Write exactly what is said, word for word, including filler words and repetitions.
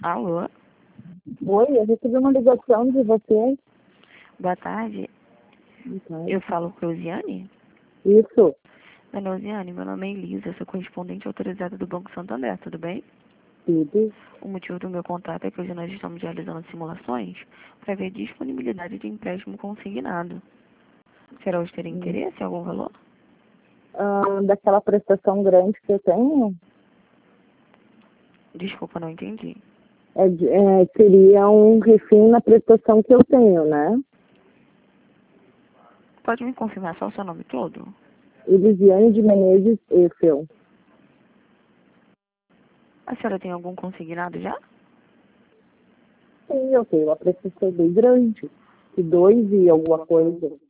Alô? Oi, eu recebi uma ligação de vocês. Boa tarde. Então, Eu falo com a Luziane? Isso, Dona Luziane, meu nome é Elisa, sou correspondente autorizada do Banco Santander, tudo bem? tudo. O motivo do meu contato é que hoje nós estamos realizando simulações para ver disponibilidade de empréstimo consignado. Será hoje ter Hum. interesse em algum valor? Ah, daquela prestação grande que eu tenho, Desculpa, não entendi. é, de- é, seria um refém na prestação que eu tenho, né? Pode me confirmar só o seu nome todo? Elisiane de Menezes Eiffel. A senhora tem algum consignado já? Sim, eu tenho uma prestação bem grande, de dois e alguma coisa.